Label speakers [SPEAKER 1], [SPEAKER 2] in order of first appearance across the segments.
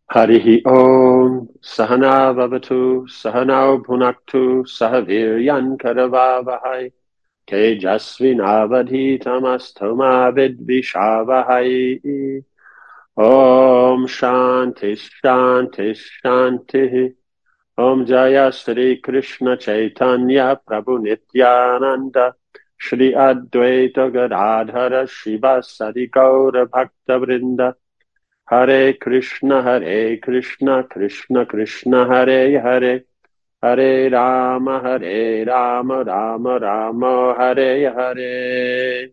[SPEAKER 1] Harihi Om Sahana Vavatu Sahanau Bhunaktu Sahaviryan Karavavahai Tejasvinavadhitamasto Vidvishavahai. Om Shanti Shanti Shanti. Om Jaya Sri Krishna Chaitanya Prabhu Nityananda Shri Advaita Gadadhara Shiva Sadi Gaura Bhakta Vrinda. Hare Krishna, Krishna Krishna, Hare Hare, Hare Rama, Rama Rama, Hare Hare.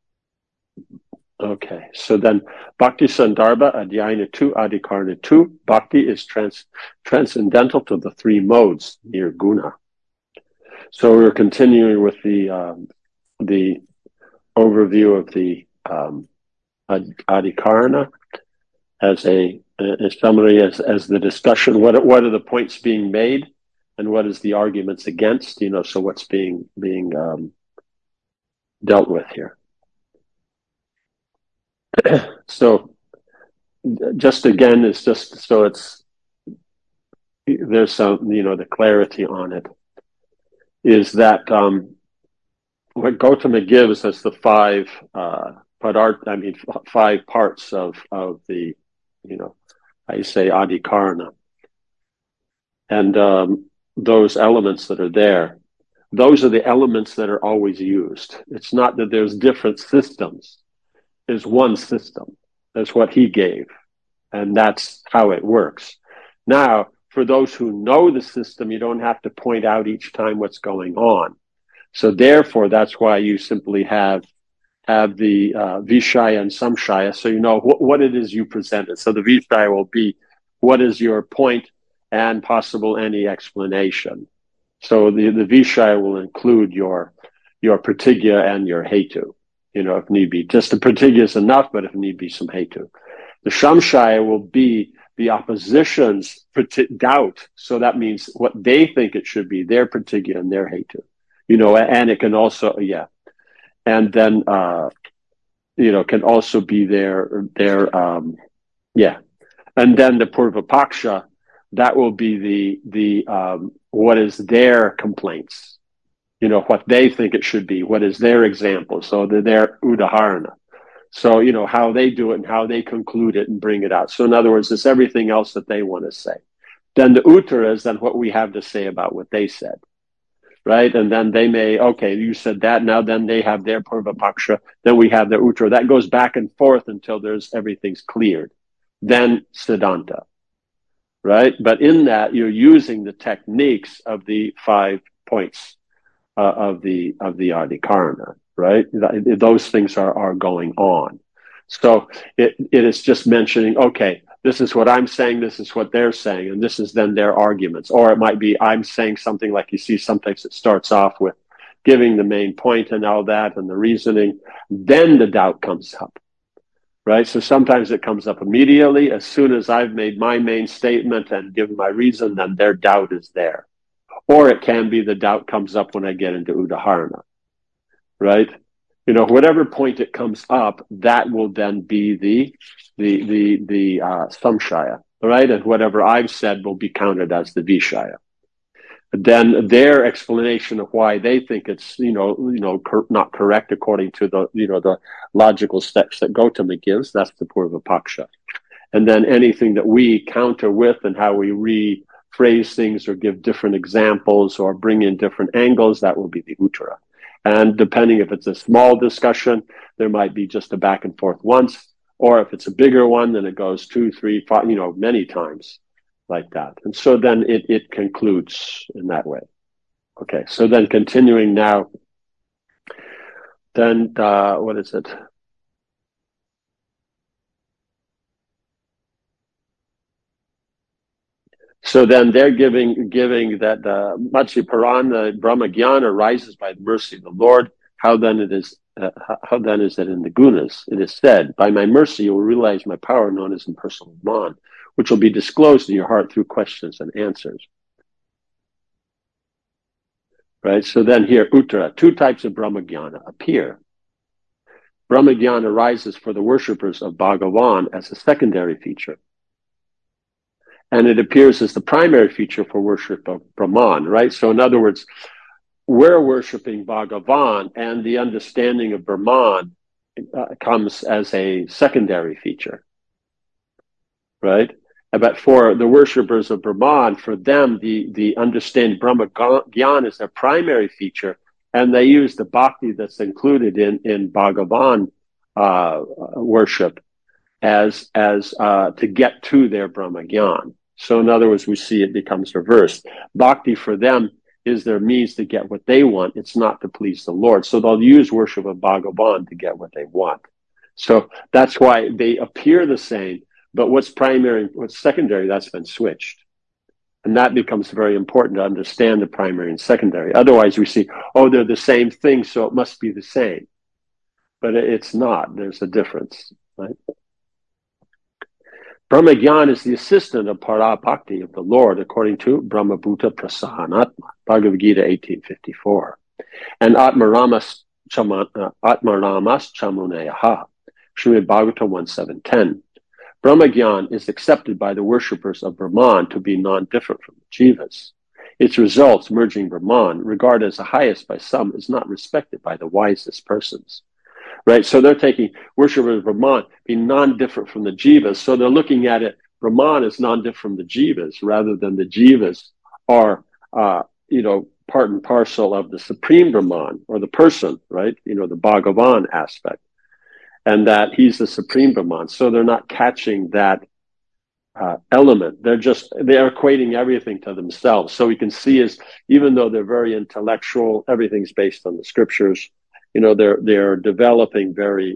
[SPEAKER 1] Okay, so then Bhakti Sandarbha, Adhyayana 2, Adhikarana 2. Bhakti is transcendental to the three modes, nirguna. So we're continuing with the overview of the Adhikarana. As a summary, as the discussion, what are the points being made, and what is the arguments against? So what's being dealt with here. So, just again, it's just so there's some the clarity on it is that what Gautama gives as the five parts of the I say Adhikarana. And those elements that are there, those are the elements that are always used. It's not that there's different systems. There's one system. That's what he gave. And that's how it works. Now, for those who know the system, you don't have to point out each time what's going on. So therefore, that's why you simply have the Vishaya and Samshaya, so you know what it is you presented. So the Vishaya will be, what is your point and possible any explanation. So the Vishaya will include your Pratigya and your Hetu, if need be. Just the Pratigya is enough, but if need be, some Hetu. The Samshaya will be the opposition's doubt, so that means what they think it should be, their Pratigya and their Hetu. And it can also, and then can also be their and then the Purvapaksha, that will be the what is their complaints, what they think it should be, what is their example, so their udaharana, so how they do it and how they conclude it and bring it out. So in other words, it's everything else that they want to say. Then the uttara is then what we have to say about what they said. Right? And then they may, okay, you said that, now then they have their Purvapaksha, then we have their Uttara. That goes back and forth until everything's cleared. Then Siddhanta. Right? But in that, you're using the techniques of the 5 points of the Adhikarana. Right? Those things are going on. So it is just mentioning, okay, this is what I'm saying, this is what they're saying, and this is then their arguments. Or it might be I'm saying something like you see sometimes it starts off with giving the main point and all that and the reasoning. Then the doubt comes up, right? So sometimes it comes up immediately. As soon as I've made my main statement and given my reason, then their doubt is there. Or it can be the doubt comes up when I get into Udaharana, right? Whatever point it comes up, that will then be the Samshaya, right? And whatever I've said will be counted as the Vishaya. Then their explanation of why they think it's, not correct according to the logical steps that Gautama gives, that's the Purvapaksha. And then anything that we counter with and how we rephrase things or give different examples or bring in different angles, that will be the Uttara. And depending if it's a small discussion, there might be just a back and forth once, or if it's a bigger one, then it goes 2, 3, 5, many times like that. And so then it concludes in that way. Okay, so then continuing now, then what is it? So then they're giving that Matsya Parana, Brahma Jnana arises by the mercy of the Lord. How then is it in the gunas? It is said, by my mercy you will realize my power known as impersonal Brahman, which will be disclosed in your heart through questions and answers. Right? So then here, Uttara, 2 types of Brahma Jnana appear. Brahma Jnana arises for the worshippers of Bhagavan as a secondary feature. and it appears as the primary feature for worship of Brahman, right? So in other words, we're worshiping Bhagavan, and the understanding of Brahman comes as a secondary feature, right? But for the worshippers of Brahman, for them, the understanding Brahma Gyan is their primary feature, and they use the bhakti that's included in Bhagavan worship as to get to their Brahma Gyan. So in other words, we see it becomes reversed. Bhakti for them is their means to get what they want. It's not to please the Lord. So they'll use worship of Bhagavan to get what they want. So that's why they appear the same, but what's primary and what's secondary, that's been switched. And that becomes very important to understand the primary and secondary. Otherwise we see, oh, they're the same thing, so it must be the same. But it's not. There's a difference, right? Brahma Gyan is the assistant of Para Bhakti of the Lord, according to Brahma Bhuta Prasahanatma, Bhagavad Gita 1854. And Atmaramas Chamuneyaha, Srimad Bhagavatam 1.7.10. Brahma Gyan is accepted by the worshippers of Brahman to be non-different from the Jivas. Its results, merging Brahman, regarded as the highest by some, is not respected by the wisest persons. Right, so they're taking worshippers of Brahman being non-different from the Jivas. So they're looking at it, Brahman is non-different from the Jivas, rather than the Jivas are, part and parcel of the Supreme Brahman, or the person, right? The Bhagavan aspect, and that he's the Supreme Brahman. So they're not catching that element. They're equating everything to themselves. So we can see is, even though they're very intellectual, everything's based on the scriptures. They're developing very,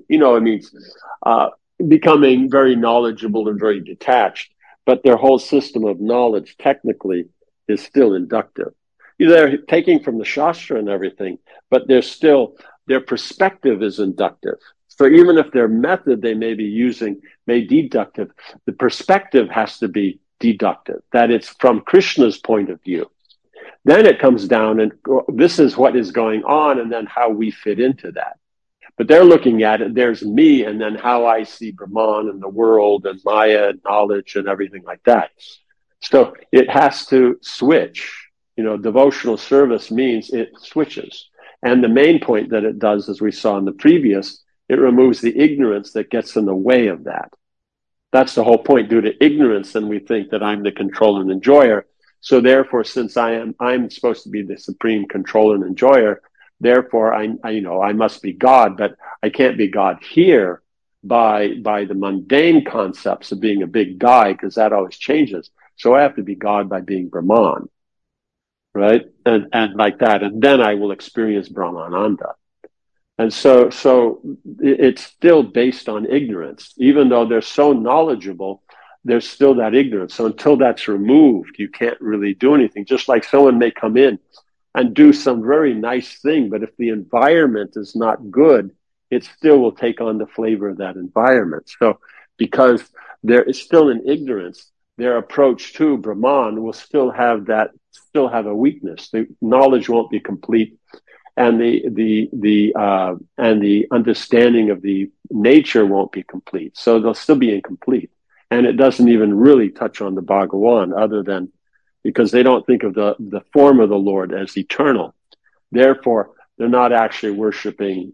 [SPEAKER 1] becoming very knowledgeable and very detached, but their whole system of knowledge technically is still inductive. They're taking from the Shastra and everything, but their perspective is inductive. So even if their method they may be using may be deductive, the perspective has to be deductive, that it's from Krishna's point of view. Then it comes down and this is what is going on, and then how we fit into that. But they're looking at it, there's me, and then how I see Brahman and the world and Maya and knowledge and everything like that. So it has to switch. Devotional service means it switches. And the main point that it does, as we saw in the previous, it removes the ignorance that gets in the way of that. That's the whole point. Due to ignorance, then we think that I'm the controller and enjoyer. So therefore, since I'm supposed to be the supreme controller and enjoyer, therefore I must be God, but I can't be God here by the mundane concepts of being a big guy, because that always changes. So I have to be God by being Brahman, right? And like that, and then I will experience Brahmananda. And so it's still based on ignorance, even though they're so knowledgeable. There's still that ignorance. So until that's removed, you can't really do anything. Just like someone may come in and do some very nice thing, but if the environment is not good, it still will take on the flavor of that environment. So because there is still an ignorance, their approach to Brahman will still have a weakness. The knowledge won't be complete, and the understanding of the nature won't be complete. So they'll still be incomplete. And it doesn't even really touch on the Bhagavan, other than because they don't think of the form of the Lord as eternal. Therefore, they're not actually worshiping,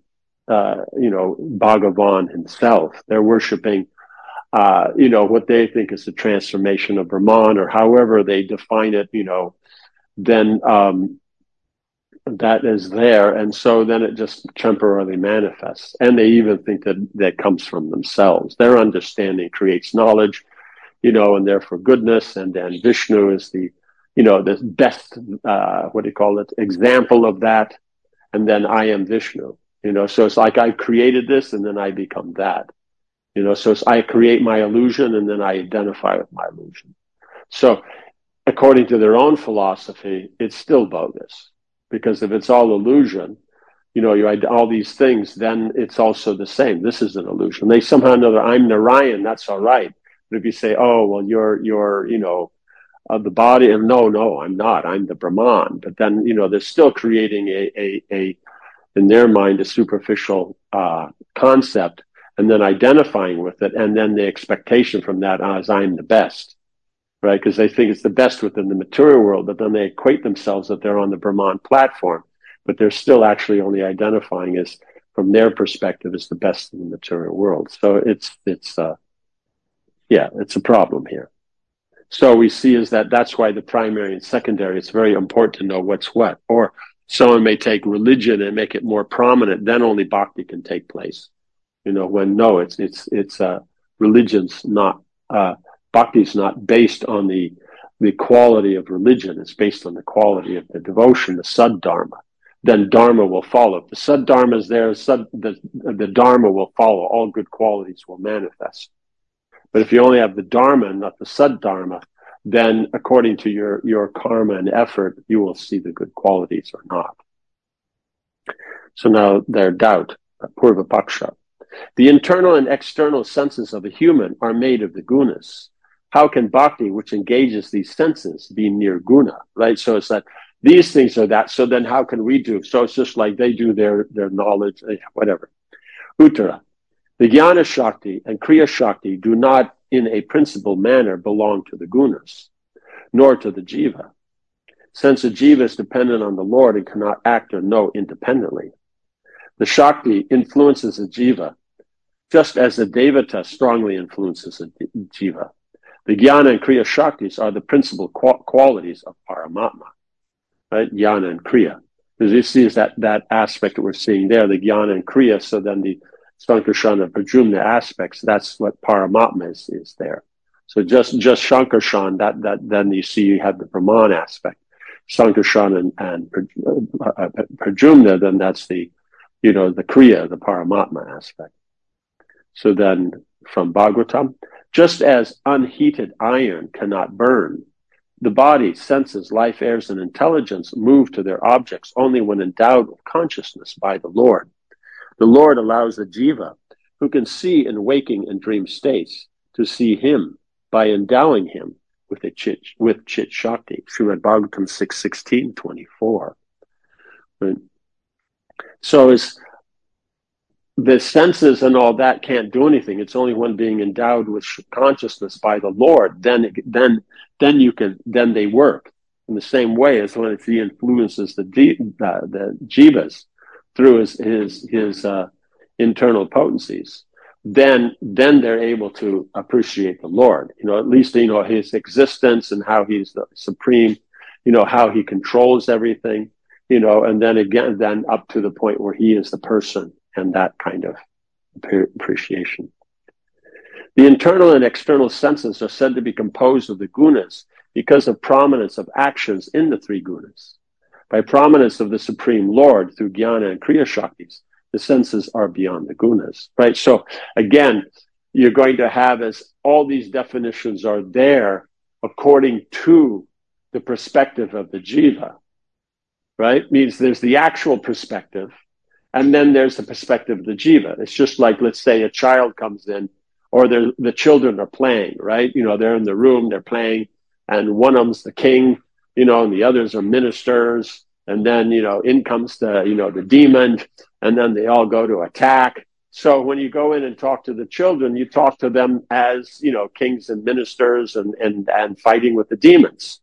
[SPEAKER 1] Bhagavan himself. They're worshiping, what they think is the transformation of Brahman, or however they define it, then that is there. And so then it just temporarily manifests. And they even think that comes from themselves. Their understanding creates knowledge, and therefore goodness. And then Vishnu is the best, example of that. And then I am Vishnu, so it's like I created this and then I become that, so it's I create my illusion and then I identify with my illusion. So according to their own philosophy, it's still bogus. Because if it's all illusion, you had all these things, then it's also the same. This is an illusion. They somehow know that I'm Narayan, that's all right. But if you say, oh, well, you're the body, and no, I'm not. I'm the Brahman. But then, they're still creating a in their mind, a superficial concept, and then identifying with it, and then the expectation from that as I'm the best. right? Because they think it's the best within the material world, but then they equate themselves that they're on the Brahman platform, but they're still actually only identifying as, from their perspective, as the best in the material world. So it's a problem here. So we see is that's why the primary and secondary, it's very important to know what's what. Or someone may take religion and make it more prominent, then only bhakti can take place. When no, it's religion's not, bhakti's not based on the quality of religion. It's based on the quality of the devotion, the Saddharma. Then Dharma will follow. If the Saddharma is there, the Dharma will follow. All good qualities will manifest. But if you only have the Dharma and not the Saddharma, then according to your karma and effort, you will see the good qualities or not. So now their doubt, Purva Paksha. The internal and external senses of a human are made of the gunas. How can bhakti, which engages these senses, be nirguna? Right? So it's that these things are that. So then how can we do? So it's just like they do their knowledge, whatever. Uttara. The Jnana Shakti and Kriya Shakti do not in a principal manner belong to the gunas, nor to the jiva, since a jiva is dependent on the Lord and cannot act or know independently. The Shakti influences a jiva, just as the Devata strongly influences a jiva. The Jnana and Kriya Shaktis are the principal qualities of Paramatma, right? Jnana and Kriya. Because you see is that aspect that we're seeing there, the Jnana and Kriya, so then the Sankarshan and Prajumna aspects, that's what Paramatma is there. So just Shankarshan, that then you see you have the Brahman aspect. Sankarshan and Prajumna, then that's the Kriya, the Paramatma aspect. So then from Bhagavatam, just as unheated iron cannot burn, the body, senses, life, airs, and intelligence move to their objects only when endowed with consciousness by the Lord. The Lord allows the jiva, who can see in waking and dream states, to see him by endowing him with chit shakti. Srimad Bhagavatam 6:16-24. Right? So is the senses and all that can't do anything. It's only when being endowed with consciousness by the Lord, then they work. In the same way as when he influences the jivas through his internal potencies, then they're able to appreciate the Lord. At least his existence and how he's the supreme. How he controls everything. And then up to the point where he is the person. And that kind of appreciation. The internal and external senses are said to be composed of the gunas because of prominence of actions in the three gunas. By prominence of the Supreme Lord through Jnana and Kriya Shaktis, the senses are beyond the gunas. Right? So again, you're going to have, as all these definitions are there according to the perspective of the jiva. Right? Means there's the actual perspective. And then there's the perspective of the jiva. It's just like, let's say a child comes in, or the children are playing, right? They're in the room, they're playing, and one of them's the king, and the others are ministers. And then, in comes the demon, and then they all go to attack. So when you go in and talk to the children, you talk to them as, kings and ministers and fighting with the demons,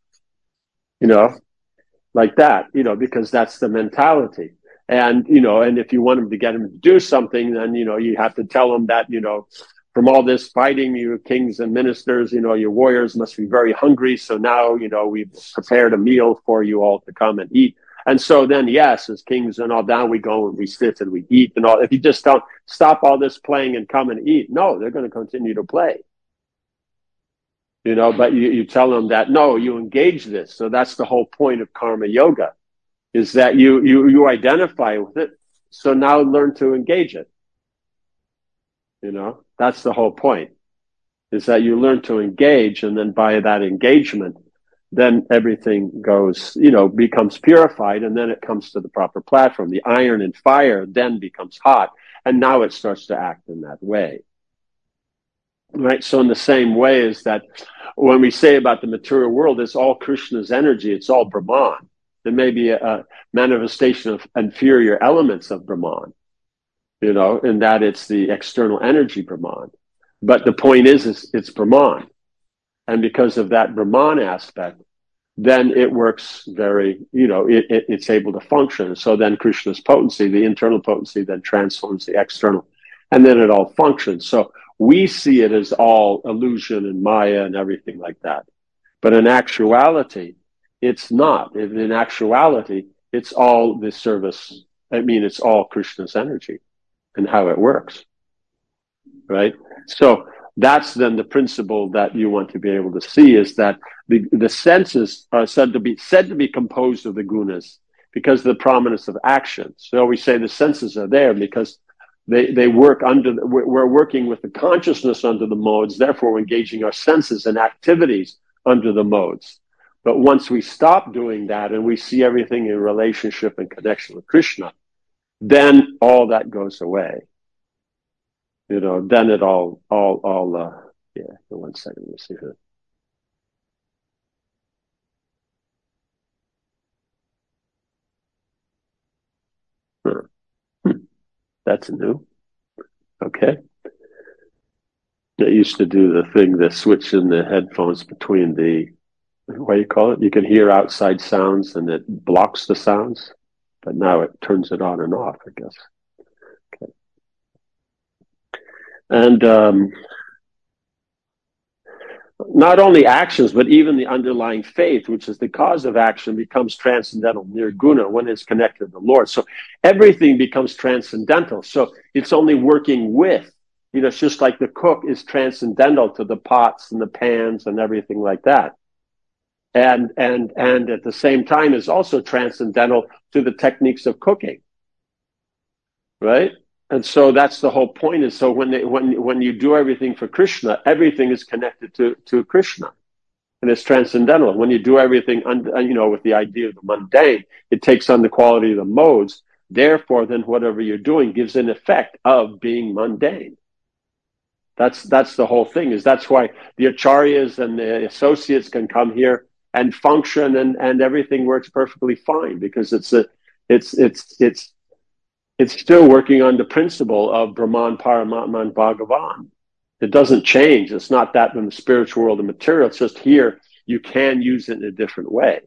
[SPEAKER 1] like that, because that's the mentality. And, and if you want them to get them to do something, then, you have to tell them that, from all this fighting, you kings and ministers, your warriors must be very hungry. So now, we've prepared a meal for you all to come and eat. And so then, yes, as kings and all, down we go and we sit and we eat and all. If you just don't stop all this playing and come and eat, no, they're going to continue to play. But you tell them that, no, you engage this. So that's the whole point of karma yoga. Is that you identify with it, so now learn to engage it. That's the whole point, is that you learn to engage, and then by that engagement, then everything goes, becomes purified, and then it comes to the proper platform. The iron and fire then becomes hot, and now it starts to act in that way. Right? So in the same way is that when we say about the material world, it's all Krishna's energy, it's all Brahman. There may be a manifestation of inferior elements of Brahman, in that it's the external energy Brahman. But the point is it's Brahman. And because of that Brahman aspect, then it works very, it's able to function. So then Krishna's potency, the internal potency, then transforms the external, and then it all functions. So we see it as all illusion and Maya and everything like that. But in actuality, it's not. In actuality, it's all the service. I mean, it's all Krishna's energy and how it works, right? So that's then the principle that you want to be able to see, is that the senses are said to be composed of the gunas because of the prominence of action. So we say the senses are there because they work we're working with the consciousness under the modes, therefore we're engaging our senses and activities under the modes. But once we stop doing that and we see everything in relationship and connection with Krishna, then all that goes away. Then it all yeah, 1 second, let me see here. That's new. Okay. They used to do the thing, the switch in the headphones between what do you call it? You can hear outside sounds and it blocks the sounds, but now it turns it on and off, I guess. Okay. And not only actions, but even the underlying faith, which is the cause of action, becomes transcendental, nirguna, when it's connected to the Lord. So everything becomes transcendental. So it's only working with, it's just like the cook is transcendental to the pots and the pans and everything like that. And at the same time is also transcendental to the techniques of cooking, right? And so that's the whole point, is so when you do everything for Krishna, everything is connected to Krishna, and it's transcendental. When you do everything with the idea of the mundane, it takes on the quality of the modes. Therefore, then whatever you're doing gives an effect of being mundane. That's the whole thing. That's why the acharyas and the associates can come here and function, and everything works perfectly fine, because it's still working on the principle of Brahman, Paramatman, Bhagavan. It doesn't change. It's not that in the spiritual world and material. It's just here you can use it in a different way,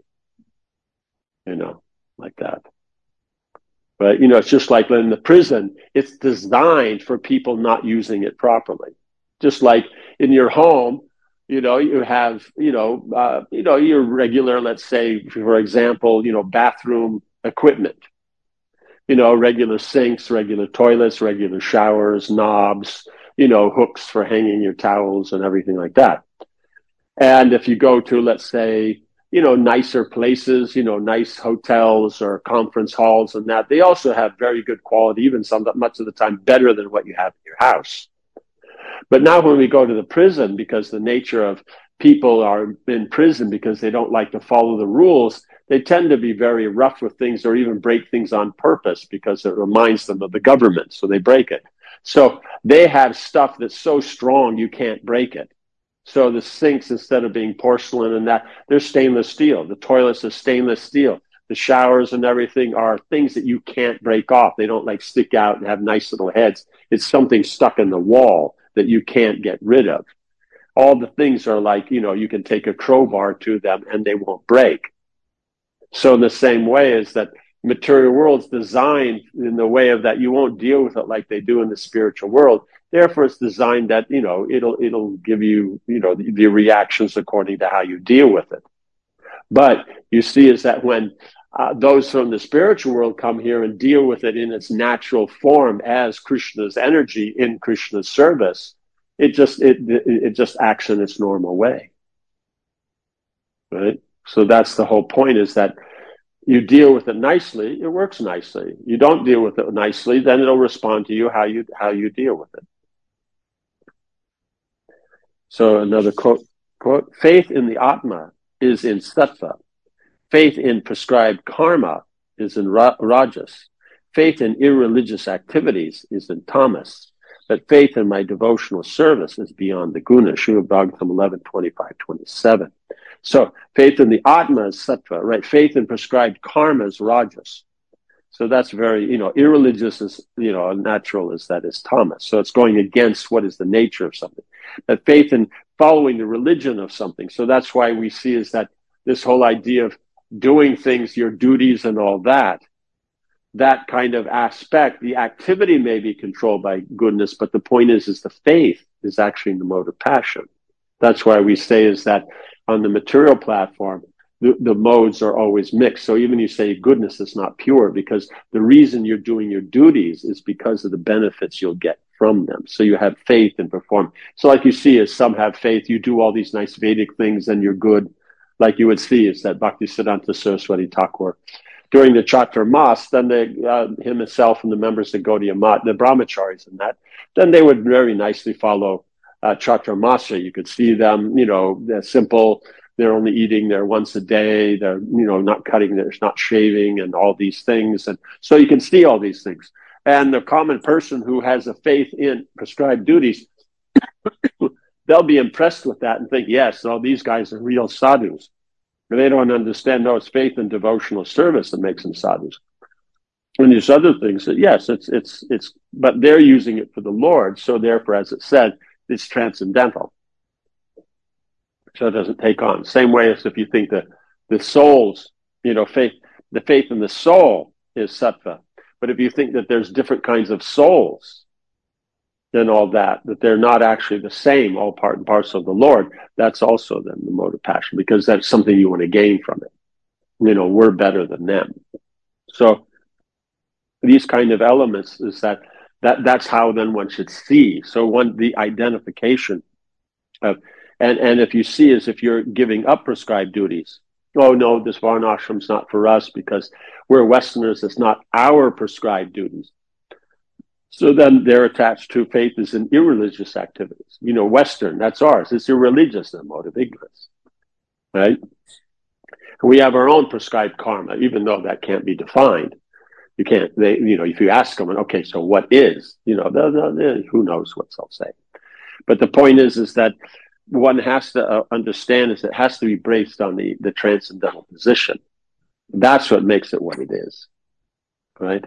[SPEAKER 1] like that. But, it's just like in the prison, it's designed for people not using it properly. Just like in your home, you have, your regular, let's say, for example, bathroom equipment. Regular sinks, regular toilets, regular showers, knobs, hooks for hanging your towels and everything like that. And if you go to, let's say, nicer places, nice hotels or conference halls and that, they also have very good quality, even much of the time better than what you have in your house. But now when we go to the prison, because the nature of people are in prison because they don't like to follow the rules, they tend to be very rough with things, or even break things on purpose because it reminds them of the government. So they break it. So they have stuff that's so strong you can't break it. So the sinks, instead of being porcelain and that, they're stainless steel. The toilets are stainless steel. The showers and everything are things that you can't break off. They don't stick out and have nice little heads. It's something stuck in the wall that you can't get rid of. All the things are you can take a crowbar to them and they won't break. So in the same way is that material world's designed in the way of that you won't deal with it like they do in the spiritual world. Therefore, it's designed that, it'll give you, the reactions according to how you deal with it. But you see is that when those from the spiritual world come here and deal with it in its natural form as Krishna's energy in Krishna's service, it just acts in its normal way, right? So that's the whole point, is that you deal with it nicely, it works nicely. You don't deal with it nicely, then it'll respond to you how you deal with it. So another quote, faith in the Atma is in sattva. Faith in prescribed karma is in rajas. Faith in irreligious activities is in tamas. But faith in my devotional service is beyond the guna. Srimad Bhagavatam 11:25-27. So faith in the Atma is sattva, right? Faith in prescribed karma is rajas. So that's very, irreligious is, natural is tamas. So it's going against what is the nature of something. But faith in following the religion of something. So that's why we see is that this whole idea of doing things, your duties and all that, that kind of aspect, the activity may be controlled by goodness, but the point is the faith is actually in the mode of passion. That's why we say is that on the material platform, the modes are always mixed. So even you say goodness is not pure, because the reason you're doing your duties is because of the benefits you'll get from them. So you have faith and perform. So like you see, as some have faith, you do all these nice Vedic things and you're good. Like you would see is that Bhaktisiddhanta Saraswati Thakur, during the Chaturmas, then himself and the members of Gaudiya Math, the brahmacharis and that, then they would very nicely follow Chaturmasya. You could see them, they're simple. They're only eating there once a day. They're, not cutting, they're not shaving and all these things. And so you can see all these things. And the common person who has a faith in prescribed duties, they'll be impressed with that and think, yes, all these guys are real sadhus. But they don't understand, no, it's faith and devotional service that makes them sadhus. And there's other things that, yes, it's, but they're using it for the Lord. So therefore, as it said, it's transcendental. So it doesn't take on. Same way as if you think that the soul's, faith, the faith in the soul is sattva. But if you think that there's different kinds of souls, and all that they're not actually the same, all part and parcel of the Lord, that's also then the mode of passion, because that's something you want to gain from it. We're better than them. So these kind of elements is that's how then one should see. So the identification of, and if you see as if you're giving up prescribed duties, oh no, this varnashram's not for us because we're Westerners, it's not our prescribed duties. So then they're attached to faith as in irreligious activities. Western, that's ours. It's irreligious, the mode of ignorance, right? We have our own prescribed karma, even though that can't be defined. You can't, if you ask them, okay, so what is, who knows what they'll say. But the point is that one has to understand is it has to be based on the transcendental position. That's what makes it what it is, right?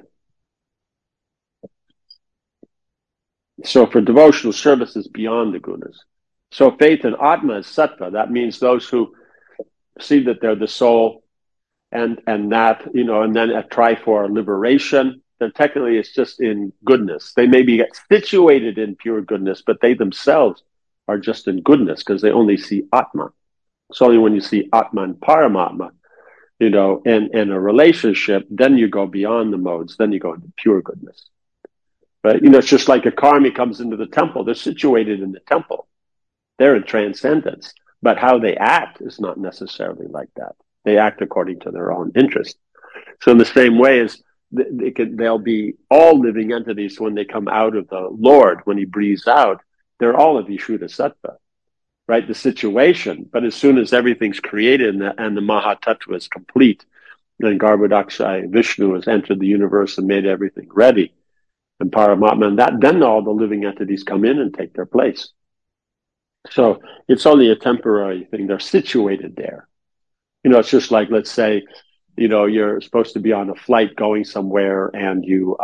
[SPEAKER 1] So for devotional service is beyond the gunas. So faith in Atma is sattva. That means those who see that they're the soul and that, and then try for liberation, then technically it's just in goodness. They maybe get situated in pure goodness, but they themselves are just in goodness because they only see Atma. It's only when you see Atma and Paramatma, in a relationship, then you go beyond the modes, then you go into pure goodness. Right? It's just like a karmi comes into the temple. They're situated in the temple. They're in transcendence. But how they act is not necessarily like that. They act according to their own interest. So in the same way as they'll be all living entities when they come out of the Lord, when he breathes out, they're all of Vishuddha Sattva, right? The situation. But as soon as everything's created and the Mahatattva is complete, then Garbhodakshaya Vishnu has entered the universe and made everything ready, and Paramatma, and then all the living entities come in and take their place. So it's only a temporary thing. They're situated there. It's just like, let's say, you're supposed to be on a flight going somewhere and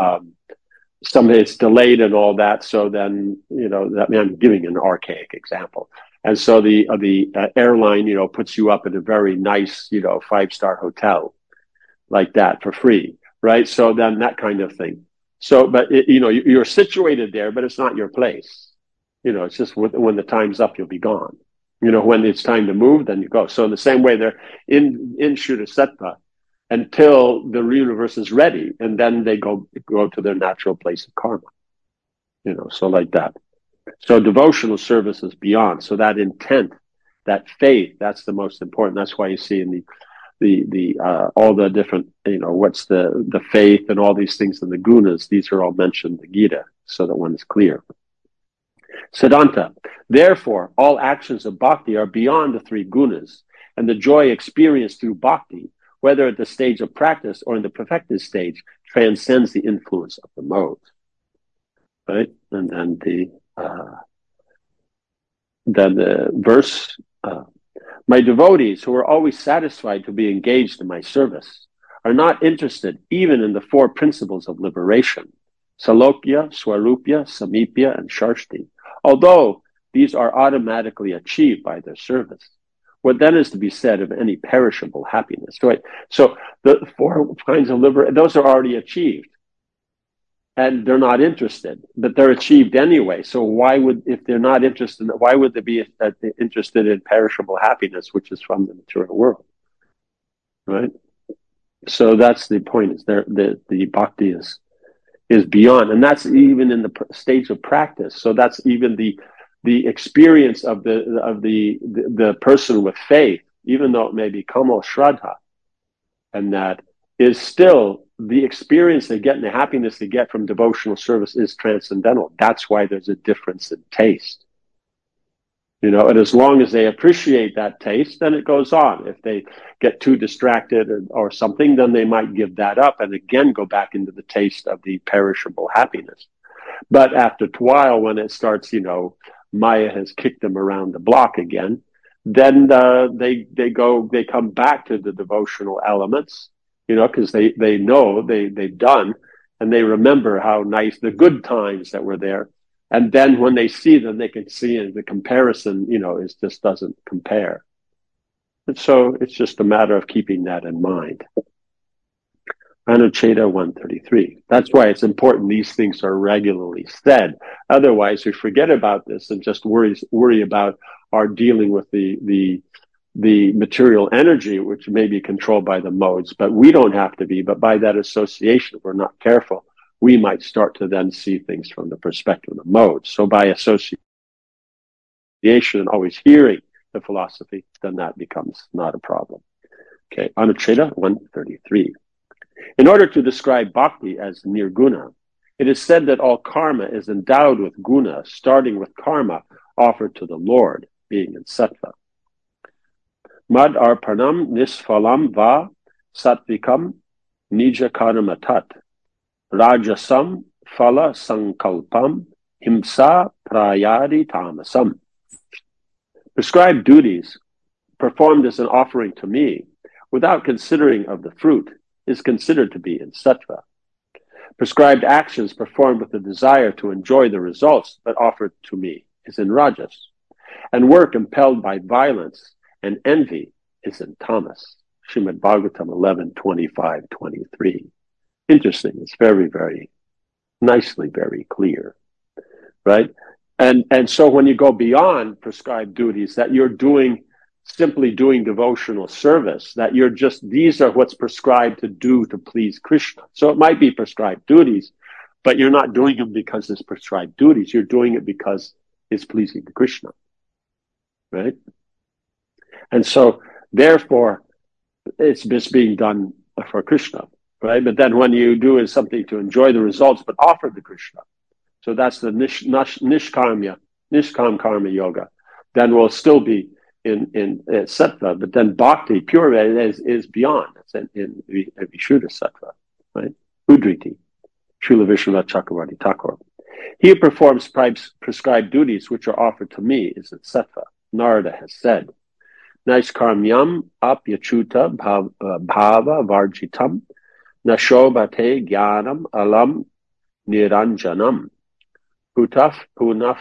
[SPEAKER 1] it's delayed and all that. So then, I'm giving an archaic example. And so the airline, puts you up at a very nice, 5-star hotel like that for free, right? So then that kind of thing. So, but you're situated there, but it's not your place. It's just when the time's up, you'll be gone. When it's time to move, then you go. So in the same way, they're in Shuddha Sattva until the universe is ready, and then they go to their natural place of karma. So like that. So devotional service is beyond. So that intent, that faith, that's the most important. That's why you see in the all the different, what's the faith and all these things in the gunas, these are all mentioned in the Gita, so that one is clear. Siddhanta, therefore, all actions of bhakti are beyond the 3 gunas, and the joy experienced through bhakti, whether at the stage of practice or in the perfected stage, transcends the influence of the modes. Right? And then the verse, my devotees who are always satisfied to be engaged in my service are not interested even in the 4 principles of liberation, Salokya, Swarupya, Samipya, and Sharshti, although these are automatically achieved by their service. What then is to be said of any perishable happiness? Right? So the four kinds of liberation, those are already achieved. And they're not interested, but they're achieved anyway. So why would, if they're not interested, why would they be interested in perishable happiness, which is from the material world? Right? So that's the point, is there the bhakti is beyond, and that's even in the stage of practice. So that's even the experience of the person with faith, even though it may be kamal shraddha, and that is still the experience they get and the happiness they get from devotional service is transcendental. That's why there's a difference in taste. And as long as they appreciate that taste, then it goes on. If they get too distracted or something, then they might give that up and again go back into the taste of the perishable happiness. But after a while, when it starts, Maya has kicked them around the block again, then they come back to the devotional elements, because they know they've done, and they remember how nice the good times that were there. And then when they see them, they can see the comparison, it just doesn't compare. And so it's just a matter of keeping that in mind. Anucheta 133. That's why it's important these things are regularly said. Otherwise, we forget about this and just worry about our dealing with the material energy, which may be controlled by the modes, but we don't have to be. But by that association, if we're not careful, we might start to then see things from the perspective of the modes. So by association and always hearing the philosophy, then that becomes not a problem. Okay, Anucheta 133. In order to describe bhakti as nirguna, it is said that all karma is endowed with guna, starting with karma offered to the Lord, being in sattva. Mad arpanam nisfalam va sattvikam nija karma tat. Rajasam phala sankalpam himsa prayadi tamasam. Prescribed duties performed as an offering to me without considering of the fruit is considered to be in sattva. Prescribed actions performed with the desire to enjoy the results but offered to me is in rajas. And work impelled by violence and envy is in tamas. Srimad Bhagavatam 11:25-23. Interesting. It's very, very nicely, very clear, right? And so when you go beyond prescribed duties, that you're simply doing devotional service, that these are what's prescribed to do to please Krishna. So it might be prescribed duties, but you're not doing them because it's prescribed duties. You're doing it because it's pleasing to Krishna, right? And so therefore, it's just being done for Krishna. Right? But then when you do is something to enjoy the results, but offer to Krishna. So that's the nishkam karma yoga. Then we'll still be in sattva, but then bhakti, pure is beyond. It's in Vishuddha sattva, right? Udriti, Srila Vishwanath Chakravarti Thakur. He who performs prescribed duties which are offered to me is in sattva. Narada has said, Naiskarmyam apyachuta bhava varjitam Nashobate jnanam alam niranjanam. Kutaf punas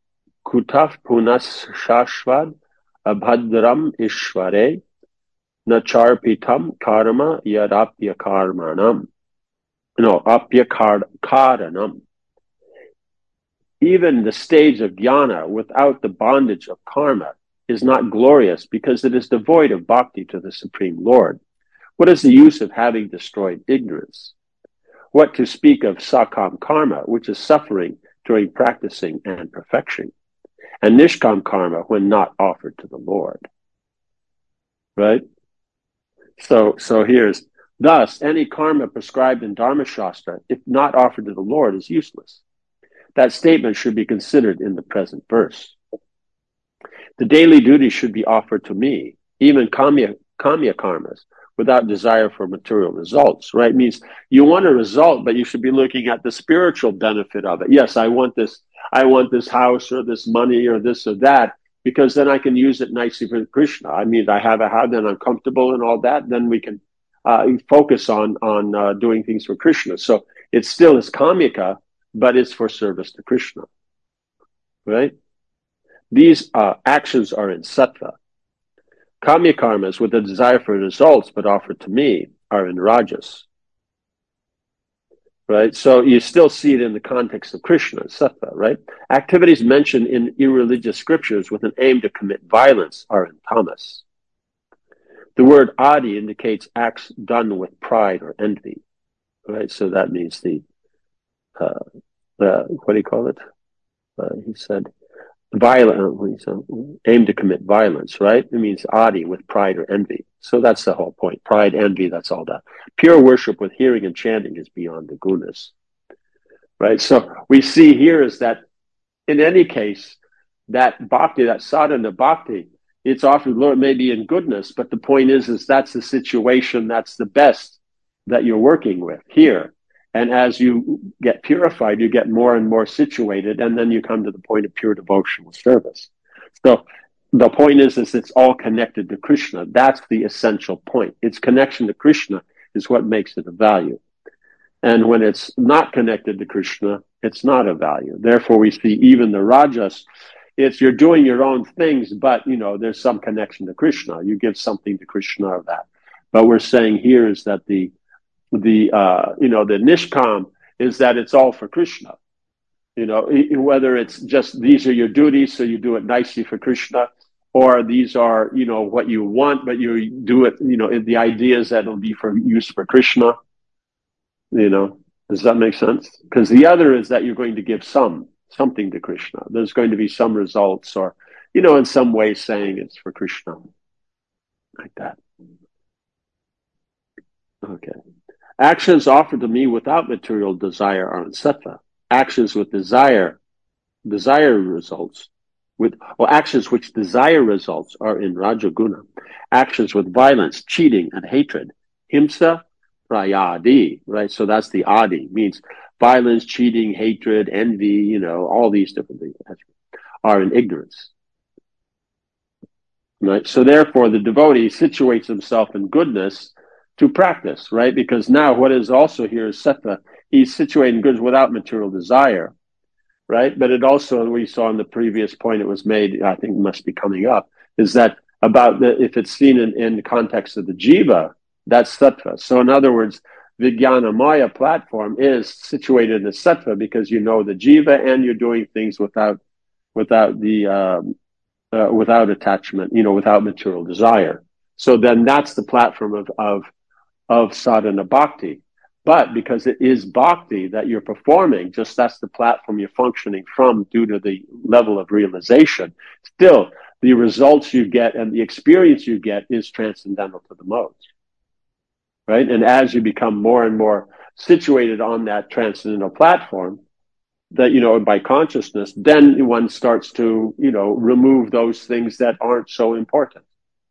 [SPEAKER 1] shashvad abhadram ishvare nacharpitam karma yadapya karmanam. No, apya karanam. Even the stage of jnana without the bondage of karma is not glorious because it is devoid of bhakti to the Supreme Lord. What is the use of having destroyed ignorance? What to speak of sakam karma, which is suffering during practicing and perfection, and nishkam karma when not offered to the Lord. Right? So here's, thus, any karma prescribed in Dharma Shastra, if not offered to the Lord, is useless. That statement should be considered in the present verse. The daily duties should be offered to me, even kamya karmas, without desire for material results, right? Means you want a result, but you should be looking at the spiritual benefit of it. Yes, I want this house or this money or this or that, because then I can use it nicely for Krishna. I mean, I have a house, then I'm comfortable and all that, then we can focus on doing things for Krishna. So it still is kamyaka, but it's for service to Krishna, right? These actions are in sattva. Kamya karmas with a desire for results but offered to me are in rajas. Right? So you still see it in the context of Krishna, sattva, right? Activities mentioned in irreligious scriptures with an aim to commit violence are in tamas. The word adi indicates acts done with pride or envy, right? So that means what do you call it? He said, violent, aim to commit violence, right? It means adi, with pride or envy. So that's the whole point. Pride, envy, that's all that. Pure worship with hearing and chanting is beyond the gunas, right? So we see here is that in any case, that bhakti, that sadhana bhakti, it's offered, Lord, maybe in goodness, but the point is that's the situation, that's the best that you're working with here. And as you get purified, you get more and more situated, and then you come to the point of pure devotional service. So the point is it's all connected to Krishna. That's the essential point. Its connection to Krishna is what makes it of value. And when it's not connected to Krishna, it's not of value. Therefore, we see even the rajas, it's you're doing your own things, but, there's some connection to Krishna. You give something to Krishna or that. But we're saying here is that the nishkam is that it's all for Krishna. Whether it's just these are your duties, so you do it nicely for Krishna, or these are, what you want, but you do it, the idea is that it'll be for use for Krishna. Does that make sense? Because the other is that you're going to give something to Krishna. There's going to be some results or, in some way saying it's for Krishna. Like that. Okay. Actions offered to me without material desire are in sattva. Actions with desire results, actions which desire results are in rajaguna. Actions with violence, cheating, and hatred, himsa, prayadi, right? So that's the adi, means violence, cheating, hatred, envy, all these different things are in ignorance. Right? So therefore the devotee situates himself in goodness to practice, right? Because now what is also here is sattva. He's situated in goodness without material desire, right? But it also, we saw in the previous point it was made, I think must be coming up, is that if it's seen in the context of the jiva, that's sattva. So in other words, Vijnana Maya platform is situated in the sattva because the jiva and you're doing things without attachment, without material desire. So then that's the platform of sadhana bhakti. But because it is bhakti that you're performing, just that's the platform you're functioning from due to the level of realization, still the results you get and the experience you get is transcendental to the modes. Right? And as you become more and more situated on that transcendental platform, that, by consciousness, then one starts to, remove those things that aren't so important.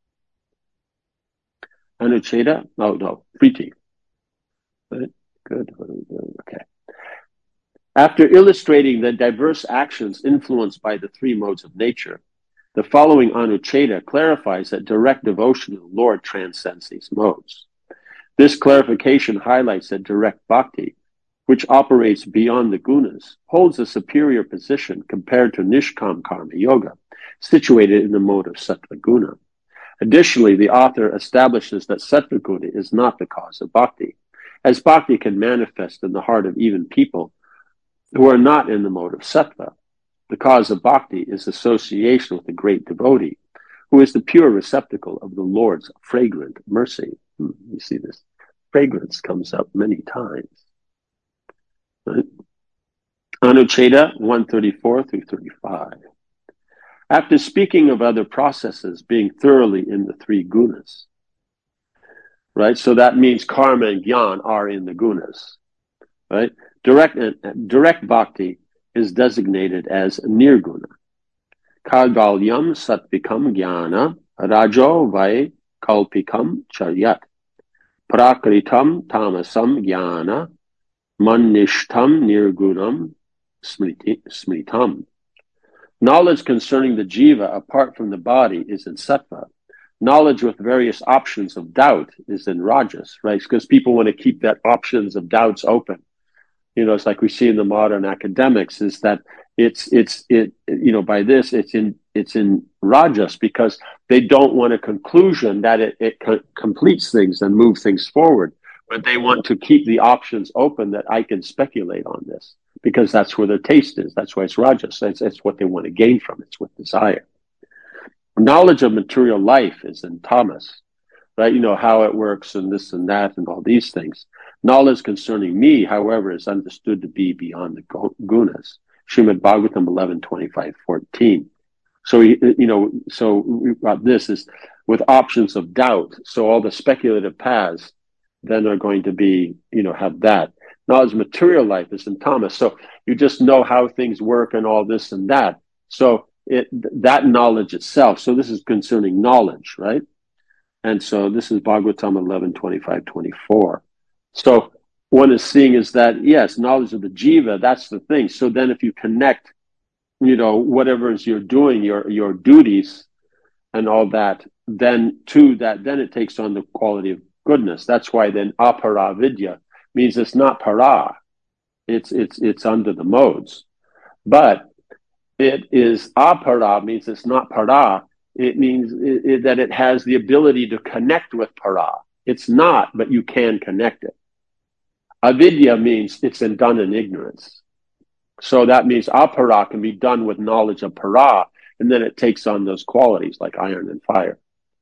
[SPEAKER 1] Anucheda? Oh, no. Priti. Right? Good. What are we doing? Okay. After illustrating the diverse actions influenced by the three modes of nature, the following Anucheda clarifies that direct devotion to the Lord transcends these modes. This clarification highlights that direct bhakti, which operates beyond the gunas, holds a superior position compared to nishkam karma yoga, situated in the mode of sattva guna. Additionally, the author establishes that sattva guna is not the cause of bhakti, as bhakti can manifest in the heart of even people who are not in the mode of sattva. The cause of bhakti is association with the great devotee, who is the pure receptacle of the Lord's fragrant mercy. You see this fragrance comes up many times. Right? Anucheda 134 through 35. After speaking of other processes being thoroughly in the three gunas, right? So that means karma and jnana are in the gunas, right? Direct bhakti is designated as nirguna. Kalgalyam satvikam jnana rajo vai kalpikam charyat. Prakritam tamasam jnana manishtam nirgunam smritam. Knowledge concerning the jiva apart from the body is in sattva. Knowledge with various options of doubt is in rajas, right? Because people want to keep that options of doubts open. It's like we see in the modern academics is that, by this, it's in rajas, because they don't want a conclusion that it completes things and moves things forward, but they want to keep the options open that I can speculate on this, because that's where their taste is. That's why it's rajas. It's what they want to gain from it. It's with desire. Knowledge of material life is in tamas, right? How it works and this and that and all these things. Knowledge concerning me, however, is understood to be beyond the gunas. Srimad Bhagavatam 11:25-14. So we've got this is with options of doubt. So all the speculative paths then are going to be, have that. Knowledge of material life is in tamas. So you just know how things work and all this and that. So that knowledge itself. So this is concerning knowledge, right? And so this is Bhagavatam 11:25-24. So one is seeing is that, yes, knowledge of the jiva, that's the thing. So then if you connect, whatever is you're doing, your duties and all that, then to that, then it takes on the quality of goodness. That's why then apara vidya means it's not para. It's under the modes. But it is apara means it's not para. It means that it has the ability to connect with para. It's not, but you can connect it. Avidya means it's done in ignorance. So that means apara can be done with knowledge of para, and then it takes on those qualities like iron and fire.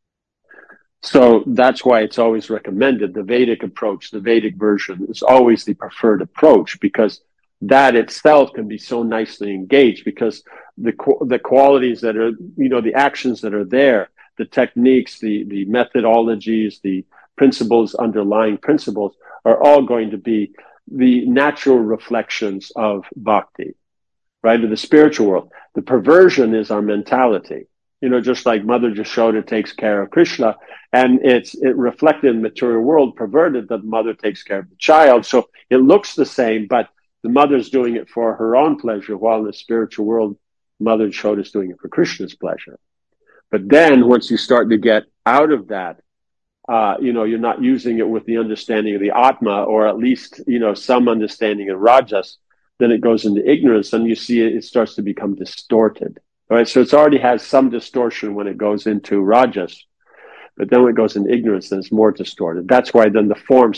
[SPEAKER 1] So that's why it's always recommended. The Vedic approach, the Vedic version, is always the preferred approach, because that itself can be so nicely engaged, because the qualities that are, the actions that are there, the techniques, the methodologies, the principles, underlying principles, are all going to be the natural reflections of bhakti, right? Of the spiritual world. The perversion is our mentality. Just like Mother Jashoda takes care of Krishna, and it reflected in the material world, perverted, that Mother takes care of the child. So it looks the same, but the Mother's doing it for her own pleasure, while in the spiritual world, Mother Jashoda is doing it for Krishna's pleasure. But then once you start to get out of that, you're not using it with the understanding of the Atma, or at least, some understanding of Rajas, then it goes into ignorance, and you see it starts to become distorted. All right, so it already has some distortion when it goes into Rajas, but then when it goes into ignorance, then it's more distorted. That's why then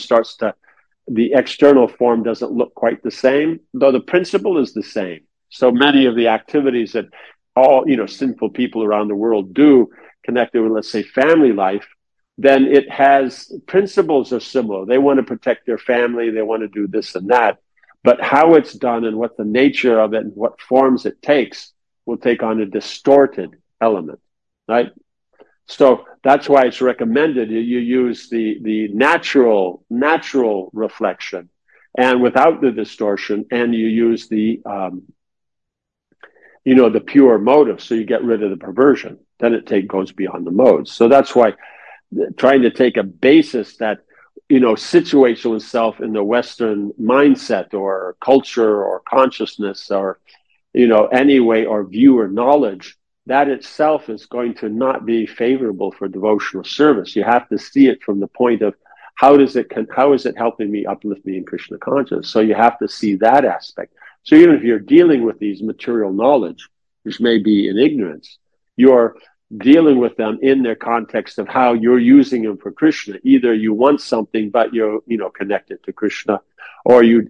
[SPEAKER 1] the external form doesn't look quite the same, though the principle is the same. So many of the activities that all, sinful people around the world do connected with, let's say, family life, then it has principles are similar. They want to protect their family. They want to do this and that. But how it's done and what the nature of it and what forms it takes will take on a distorted element, right? So that's why it's recommended you use the natural reflection, and without the distortion, and you use the pure motive, so you get rid of the perversion. Then it goes beyond the modes. So that's why trying to take a basis that situates oneself in the Western mindset or culture or consciousness or any way or view or knowledge, that itself is going to not be favorable for devotional service. You have to see it from the point of how is it helping me, uplift me in Krishna consciousness? So you have to see that aspect. So even if you're dealing with these material knowledge, which may be in ignorance, you're dealing with them in their context of how you're using them for Krishna. Either you want something, but you're, connected to Krishna, or you're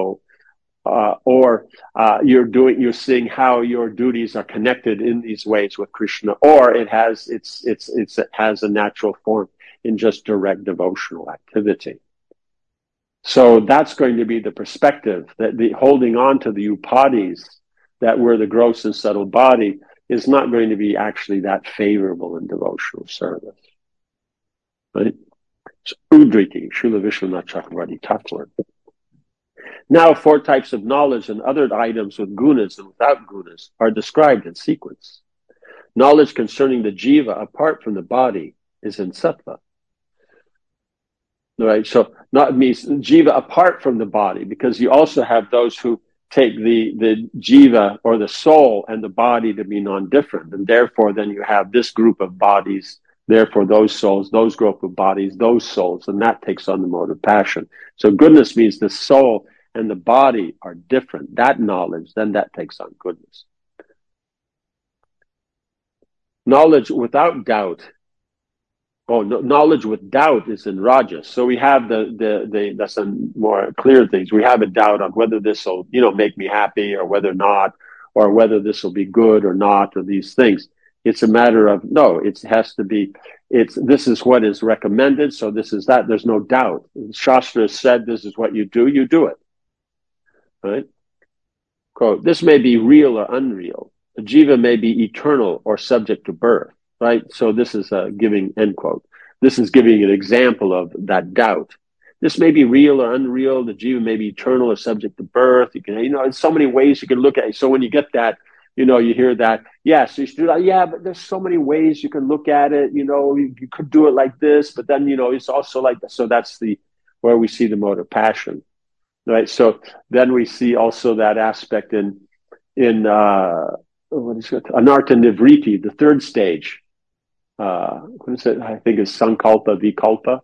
[SPEAKER 1] seeing how your duties are connected in these ways with Krishna, or it has a natural form in just direct devotional activity. So that's going to be the perspective, that the holding on to the upadis that were the gross and subtle body is not going to be actually that favorable in devotional service. Right? So, Udriti, Srila Vishwanath Chakravarti Thakur. Now, 4 types of knowledge and other items with gunas and without gunas are described in sequence. Knowledge concerning the jiva apart from the body is in sattva. Right? So not means jiva apart from the body, because you also have those who take the jiva or the soul and the body to be non-different. And therefore then you have this group of bodies, therefore those souls, those group of bodies, those souls, and that takes on the mode of passion. So goodness means the soul and the body are different, that knowledge, then that takes on goodness. Knowledge without doubt. Knowledge with doubt is in Rajas. So we have that's some more clear things. We have a doubt on whether this will, make me happy or whether not, or whether this will be good or not, or these things. It's a matter of, no, it has to be, this is what is recommended. So this is that. There's no doubt. Shastra said, this is what you do it. Right? Quote, this may be real or unreal. The jiva may be eternal or subject to birth. Right? So this is giving, end quote. This is giving an example of that doubt. This may be real or unreal. The jiva may be eternal or subject to birth. You can, in so many ways you can look at it. So when you get that, you hear that, yes, you should do that. Yeah, but there's so many ways you can look at it. You could do it like this, but then, it's also like that. So that's where we see the mode of passion. Right? So then we see also that aspect in what is it? Anartha Nivriti, the third stage. What is it? I think it's Sankalpa Vikalpa.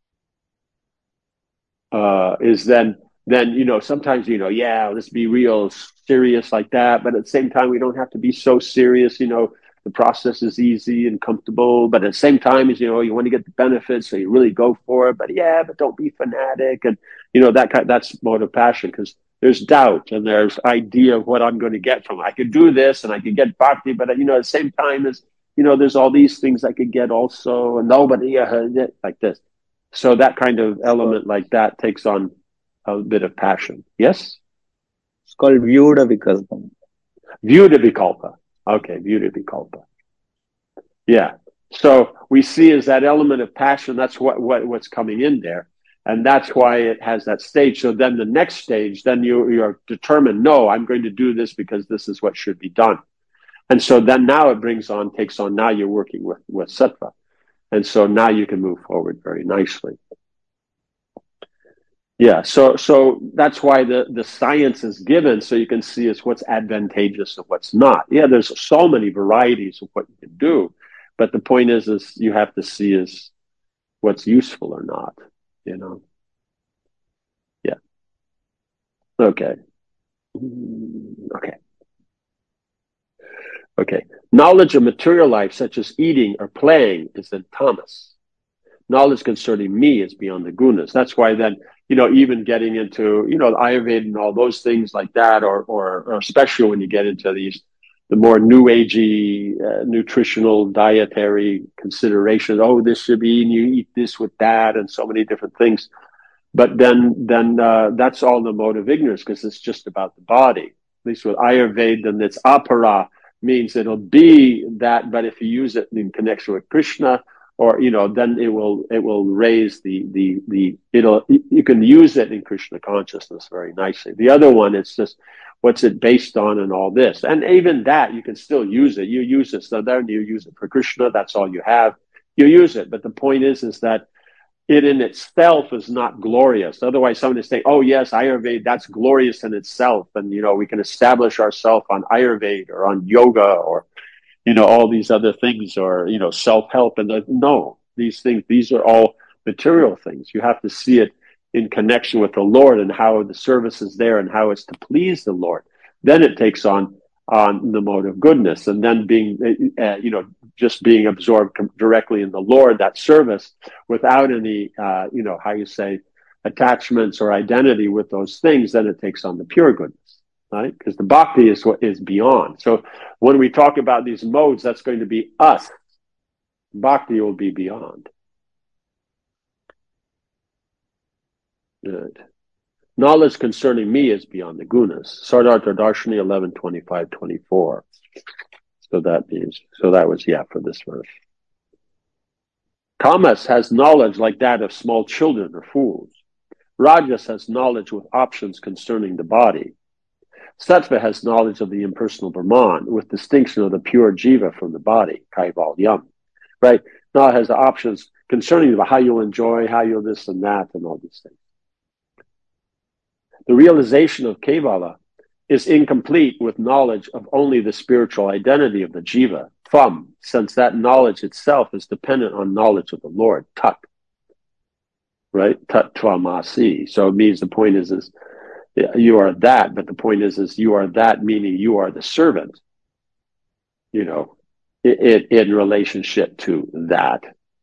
[SPEAKER 1] Is then, sometimes, let's be real serious like that. But at the same time, we don't have to be so serious. The process is easy and comfortable. But at the same time, you want to get the benefits. So you really go for it. But don't be fanatic. And, that's mode of passion, because there's doubt and there's idea of what I'm going to get from it. I could do this and I could get bhakti, but, at the same time as, there's all these things I could get also, and nobody like this. So that kind of element like that takes on a bit of passion. Yes?
[SPEAKER 2] It's called Vyuda Vikalpa.
[SPEAKER 1] Vyuda Vikalpa. Okay, Vyuda Vikalpa. Yeah. So we see as that element of passion, that's what's coming in there. And that's why it has that stage. So then the next stage, then you're determined, no, I'm going to do this because this is what should be done. And so then now it takes on, now you're working with sattva. And so now you can move forward very nicely. Yeah, so that's why the science is given, so you can see what's advantageous and what's not. Yeah, there's so many varieties of what you can do, but the point is you have to see what's useful or not, Yeah. Okay. Okay. Knowledge of material life, such as eating or playing, is in tamas. Knowledge concerning me is beyond the gunas. That's why then, even getting into, Ayurveda and all those things like that, or especially when you get into the more new agey, nutritional dietary considerations. Oh, this should be, and you eat this with that, and so many different things. But then that's all the mode of ignorance, because it's just about the body. At least with Ayurveda, then it's apara, means it'll be that, but if you use it in connection with Krishna, or then it will raise you can use it in Krishna consciousness very nicely. The other one, it's just what's it based on and all this, and even that you can still use it. You use it, so then you use it for Krishna. That's all you have. You use it, but the point is that it in itself is not glorious. Otherwise, someone is saying, "Oh yes, Ayurveda, that's glorious in itself," and we can establish ourselves on Ayurveda or on yoga or all these other things, or self-help. And no, these are all material things. You have to see it in connection with the Lord and how the service is there and how it's to please the Lord. Then it takes on the mode of goodness, and then being just being absorbed directly in the Lord, that service, without any how you say attachments or identity with those things. Then it takes on the pure goodness. Right? Because the bhakti is what is beyond. So when we talk about these modes, that's going to be us. Bhakti will be beyond. Good. Knowledge concerning me is beyond the gunas. Sardartha Darshani 11:25-24. So that was for this verse. Tamas has knowledge like that of small children or fools. Rajas has knowledge with options concerning the body. Sattva has knowledge of the impersonal Brahman with distinction of the pure jiva from the body, Kaival Yam. Right? Now it has the options concerning how you'll enjoy, how you'll this and that, and all these things. The realization of Kaivala is incomplete with knowledge of only the spiritual identity of the jiva, Tvam, since that knowledge itself is dependent on knowledge of the Lord, Tat. Right? Tat Tvamasi. So it means the point is You are that, but the point is you are that, meaning you are the servant, in relationship to that.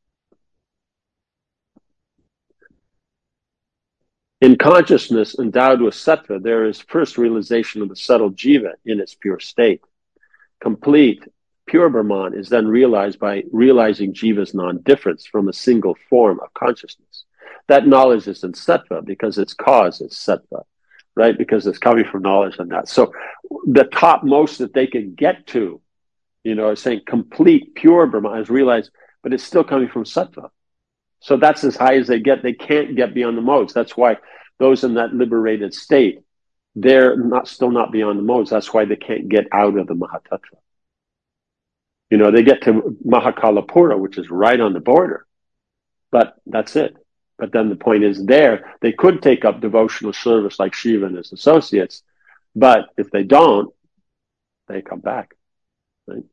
[SPEAKER 1] In consciousness endowed with sattva, there is first realization of the subtle jiva in its pure state. Complete, pure Brahman is then realized by realizing jiva's non-difference from a single form of consciousness. That knowledge is in sattva because its cause is sattva, right? Because it's coming from knowledge and that. So the topmost that they can get to, is saying complete, pure Brahman is realized, but it's still coming from sattva. So that's as high as they get. They can't get beyond the modes. That's why those in that liberated state, they're still not beyond the modes. That's why they can't get out of the Mahatattva. They get to Mahakalapura, which is right on the border, but that's it. But then the point is there, they could take up devotional service like Shiva and his associates, but if they don't, they come back. Right?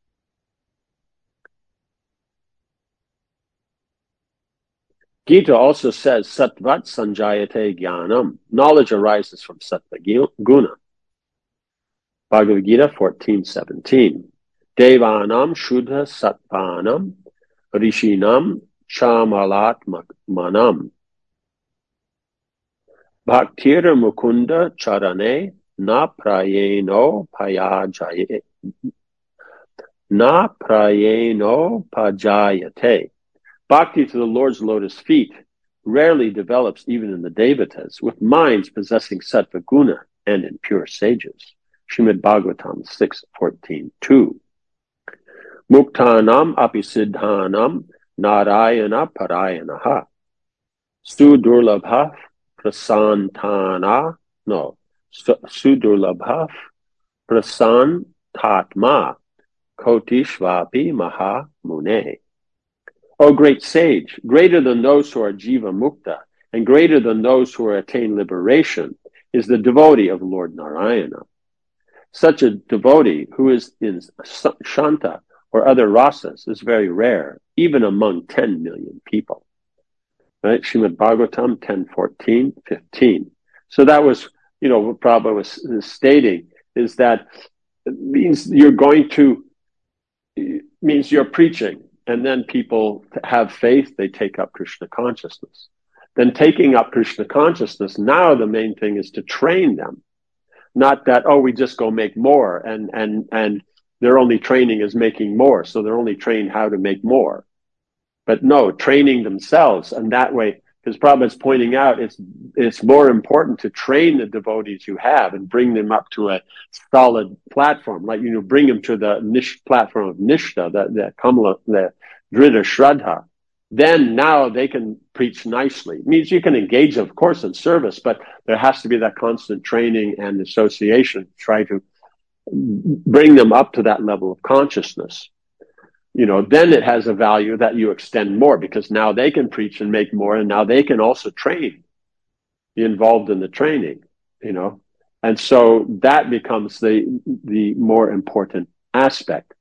[SPEAKER 1] Gita also says, Sattvat sanjayate jnanam. Knowledge arises from sattva guna. Bhagavad Gita 14:17. Devanam shuddha sattvanam rishinam chamalatmanam. Bhaktira mukunda charane na prayeno pajaye. Na prayeno pajayate. Bhakti to the Lord's lotus feet rarely develops even in the devatas, with minds possessing sattva guna and in pure sages. Srimad Bhagavatam 6:14-2. Muktanam apisiddhanam narayana parayanaha. Sudurlabha prasantana. No. Sudurlabha prasantatma kotishvapi maha mune. O great sage, greater than those who are jiva mukta and greater than those who attain liberation is the devotee of Lord Narayana. Such a devotee who is in shanta or other rasas is very rare, even among 10 million people. Right? Srimad Bhagavatam 10:14-15. So that was, what Prabhupada was stating is that it means means you're preaching. And then people have faith, they take up Krishna consciousness. Then taking up Krishna consciousness, now the main thing is to train them. Not that, we just go make more and their only training is making more. So they're only trained how to make more. But no, training themselves. And that way, because Prabhupada's pointing out, it's more important to train the devotees you have and bring them up to a solid platform, like, bring them to the platform of Nishta, the Kamala, the Drita Shraddha. Then now they can preach nicely. It means you can engage, of course, in service, but there has to be that constant training and association to try to bring them up to that level of consciousness. Then it has a value that you extend more because now they can preach and make more, and now they can also train, be involved in the training, and so that becomes the more important aspect.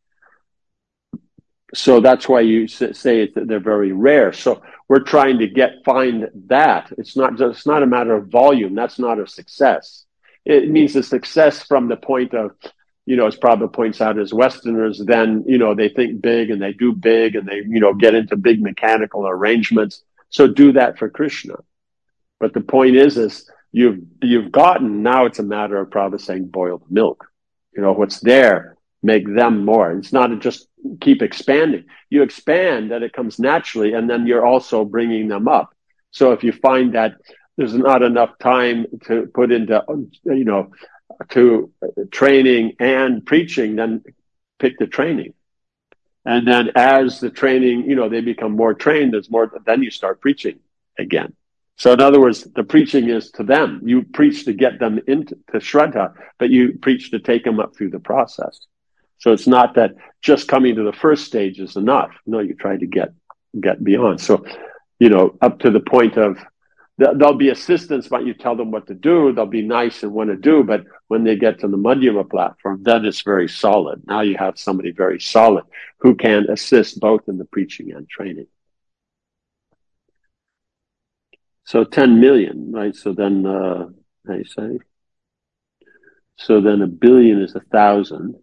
[SPEAKER 1] So that's why you say that they're very rare. So we're trying to find that. It's not a matter of volume. That's not a success. It means a success from the point of, as Prabhupada points out, as Westerners, then, they think big and they do big and they, get into big mechanical arrangements. So do that for Krishna. But the point is you've gotten, now it's a matter of Prabhupada saying boiled milk. What's there, make them more. It's not just keep expanding. You expand that it comes naturally, and then you're also bringing them up. So if you find that there's not enough time to put into, to training and preaching, then pick the training. And then as the training, they become more trained, then you start preaching again. So in other words, the preaching is to them. You preach to get them into Shraddha, but you preach to take them up through the process. So it's not that just coming to the first stage is enough. No, you try to get beyond. So, up to the point of, there'll be assistance, but you tell them what to do. They'll be nice and want to do, but when they get to the Madhyama platform, then it's very solid. Now you have somebody very solid who can assist both in the preaching and training. So 10 million, right? So then I say. So then 1 billion is 1,000,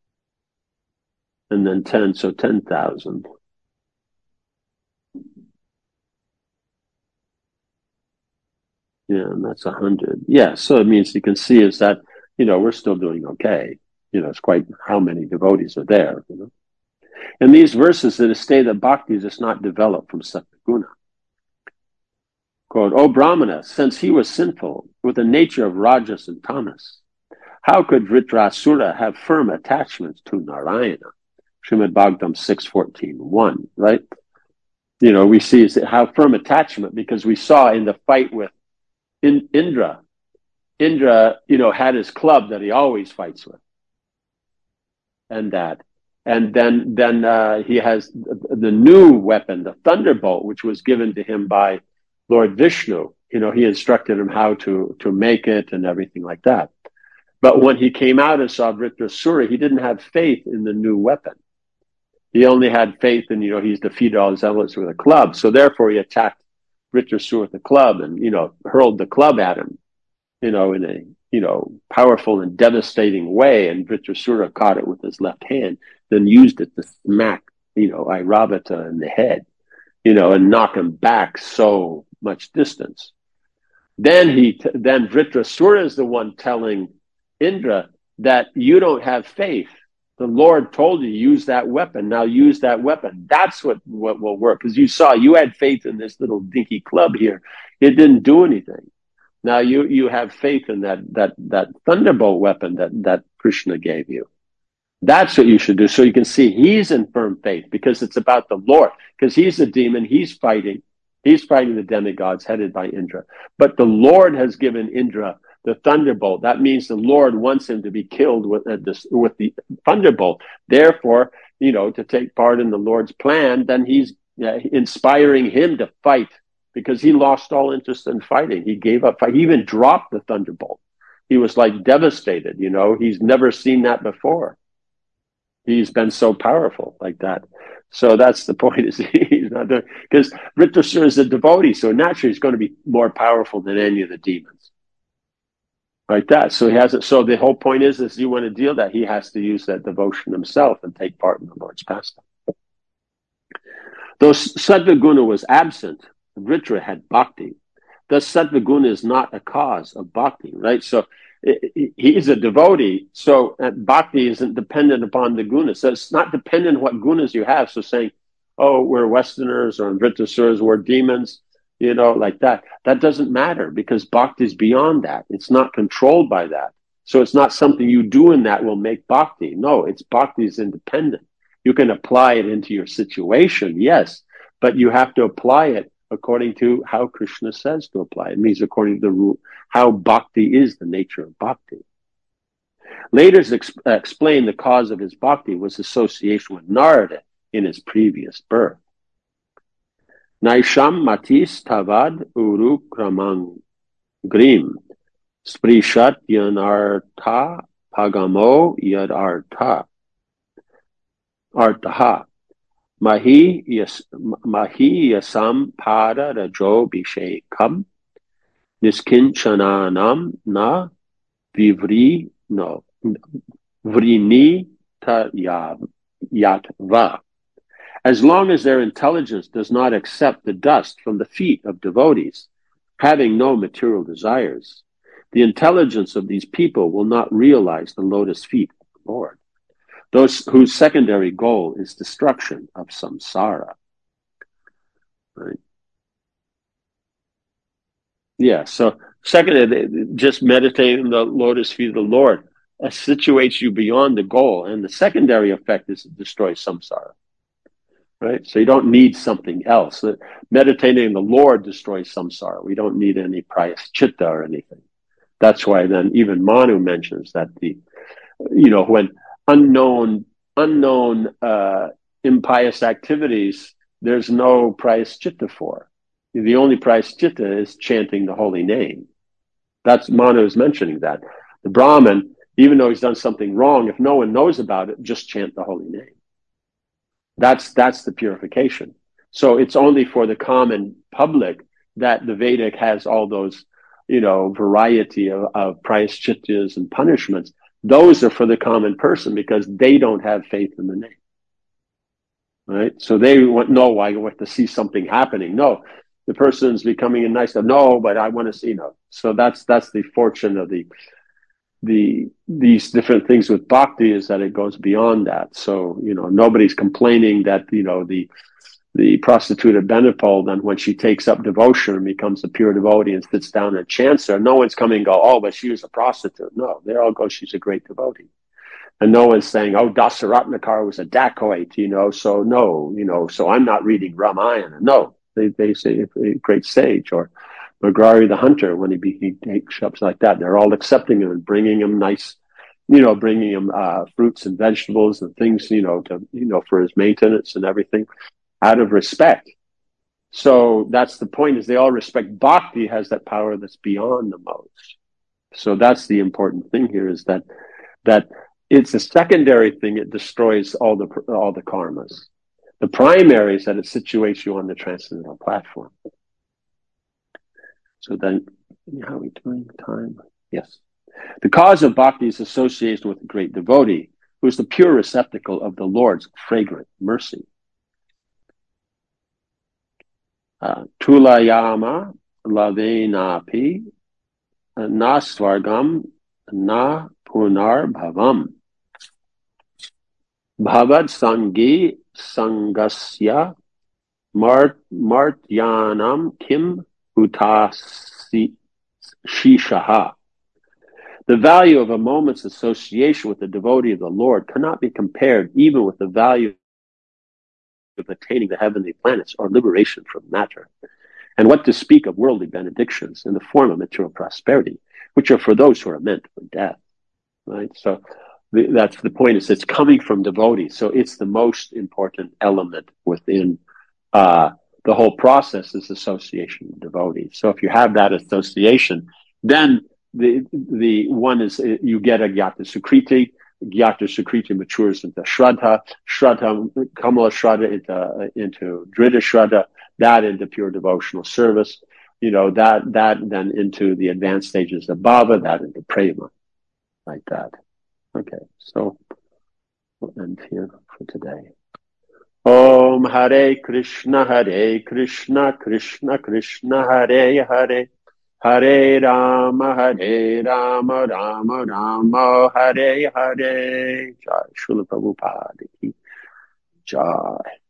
[SPEAKER 1] and then 10, so 10,000. Yeah, and that's 100. Yeah, so it means you can see is that, we're still doing okay. It's quite how many devotees are there. In these verses, it is stated that bhakti is not developed from sattva-guna. Quote, O Brahmana, since he was sinful with the nature of rajas and tamas, how could Vritrasura have firm attachments to Narayana? Srimad Bhagavatam 6:14:1, right? We see how firm attachment, because we saw in the fight with Indra, had his club that he always fights with, and then he has the new weapon, the thunderbolt, which was given to him by Lord Vishnu. He instructed him how to make it and everything like that. But when he came out and saw Vritrasura, he didn't have faith in the new weapon. He only had faith in, he's defeated all his zealots with a club. So therefore he attacked Vritrasura with a club and, hurled the club at him, in a, powerful and devastating way. And Vritrasura caught it with his left hand, then used it to smack, Airavata in the head, and knock him back so much distance. Then Vritrasura is the one telling Indra that you don't have faith. The Lord told you use that weapon. Now use that weapon. That's what will work. Because you had faith in this little dinky club here. It didn't do anything. Now you have faith in that thunderbolt weapon that Krishna gave you. That's what you should do. So you can see he's in firm faith because it's about the Lord. Because he's a demon. He's fighting the demigods headed by Indra. But the Lord has given Indra the thunderbolt. That means the Lord wants him to be killed with the thunderbolt. Therefore, to take part in the Lord's plan, then he's inspiring him to fight because he lost all interest in fighting. He gave up fight. He even dropped the thunderbolt. He was like devastated. He's never seen that before. He's been so powerful like that. So that's the point, is he's not doing, because Vritrasura is a devotee, so naturally he's going to be more powerful than any of the demons. Like that. So he has it. So the whole point is you want to deal that, he has to use that devotion himself and take part in the Lord's pastime. Though Sattva-guna was absent, Vritra had bhakti. Thus Sattva-guna is not a cause of bhakti, right? So he's a devotee, so bhakti isn't dependent upon the gunas. So it's not dependent on what gunas you have. So saying, oh, we're Westerners or Vritrasuras, we're demons, like that. That doesn't matter because bhakti is beyond that. It's not controlled by that. So it's not something you do in that will make bhakti. No, bhakti is independent. You can apply it into your situation, yes, but you have to apply it according to how Krishna says to apply it. It means according to the rule, how bhakti is, the nature of bhakti. Later explained the cause of his bhakti was association with Narada in his previous birth. Naisham matis tavad uru kramang grim sprishat yanartha pagamo yad artaha mahi yasam pada rajo bishekam niskinchananam na vivri no vrini yatva. As long as their intelligence does not accept the dust from the feet of devotees, having no material desires, the intelligence of these people will not realize the lotus feet of the Lord, those whose secondary goal is destruction of samsara. Right? Yeah, so second, just meditating the lotus feet of the Lord situates you beyond the goal, and the secondary effect is to destroy samsara. Right? So you don't need something else. Meditating the Lord destroys samsara. We don't need any prayaschitta or anything. That's why then even Manu mentions that when unknown impious activities, there's no prayaschitta for. The only prayaschitta is chanting the holy name. That's Manu is mentioning that. The Brahmin, even though he's done something wrong, if no one knows about it, just chant the holy name. That's the purification. So it's only for the common public that the Vedic has all those, variety of prayashchittas and punishments. Those are for the common person because they don't have faith in the name. Right? So they know I want to see something happening. No, the person's becoming a nice, no, but I want to see no. So that's the fortune of these different things with bhakti is that it goes beyond that. So, nobody's complaining that, the prostitute at Benapole, then when she takes up devotion and becomes a pure devotee and sits down and chants her, no one's coming and go, oh, but she was a prostitute. No, they all go, she's a great devotee. And no one's saying, oh, Dasaratnakar was a dacoit, so no, so I'm not reading Ramayana. No, they say a great sage, or Magrari the hunter, when he takes up like that, they're all accepting him and bringing him nice, bringing him fruits and vegetables and things, for his maintenance and everything out of respect. So that's the point, is they all respect. Bhakti has that power that's beyond the modes. So that's the important thing here, is that it's a secondary thing. It destroys all the karmas. The primary is that it situates you on the transcendental platform. So then, how are we doing time? Yes. The cause of bhakti is association with a great devotee, who is the pure receptacle of the Lord's fragrant mercy. Tulayama lavenapi na swargam na punar bhavam bhavad sangi sangasya martyanam kim utasi shishaha. The value of a moment's association with the devotee of the Lord cannot be compared even with the value of attaining the heavenly planets or liberation from matter. And what to speak of worldly benedictions in the form of material prosperity, which are for those who are meant for death. Right? So that's the point, is it's coming from devotees. So it's the most important element within the whole process, is association with devotees. So if you have that association, then the one is, you get a Gyata Sukriti. Gyata Sukriti matures into Shraddha, Kamala Shraddha into Drita Shraddha, that into pure devotional service, that then into the advanced stages of Bhava, that into Prema, like that. Okay, so we'll end here for today. Om Hare Krishna, Krishna Krishna, Hare Hare, Hare Rama, Rama Rama, Hare Hare. Jai Srila Prabhupada ki Jai.